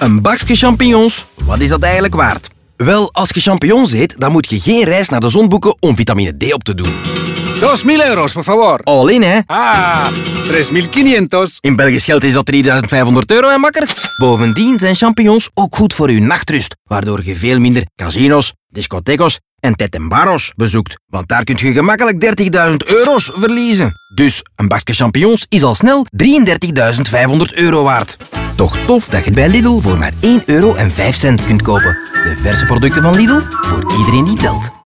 Een bakje champignons, wat is dat eigenlijk waard? Wel, als je champignons eet, dan moet je geen reis naar de zon boeken om vitamine D op te doen. 2.000 euros, por favor. All in, hè? 3.500. In Belgisch geld is dat 3.500 euro, hè, makker? Bovendien zijn champignons ook goed voor je nachtrust, waardoor je veel minder casinos, discothecos en tetembaros bezoekt. Want daar kun je gemakkelijk 30.000 euro's verliezen. Dus een bakje champignons is al snel 33.500 euro waard. Toch tof dat je het bij Lidl voor maar €1,05 kunt kopen. De verse producten van Lidl, voor iedereen die telt.